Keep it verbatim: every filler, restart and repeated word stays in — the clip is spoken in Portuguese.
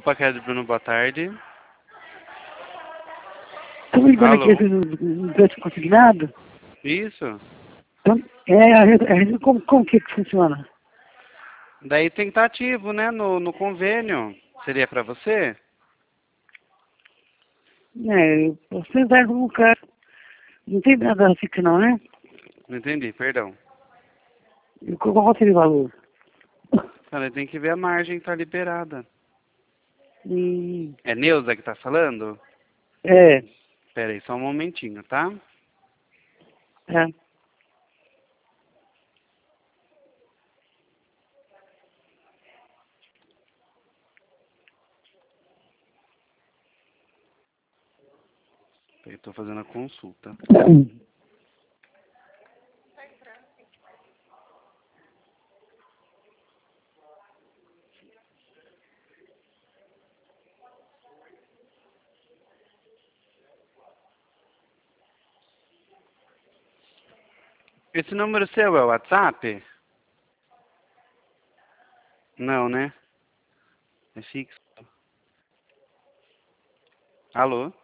Paquete Bruno, boa tarde. Estou ligando Alô? aqui no crédito consignado. Isso. Então, é, a, a, como, como que funciona? Daí tem que estar ativo, né, no, no convênio. Seria para você? É, você vai no cara. Não tem nada fixa não, né? Não entendi, perdão. E qual qual seria o valor? Cara, tem que ver a margem que tá liberada. Hum, É Neuza que tá falando? é, Pera aí, só um momentinho, tá? é. Eu tô fazendo a consulta. Esse número seu é o WhatsApp? Não, né? É fixo. Alô?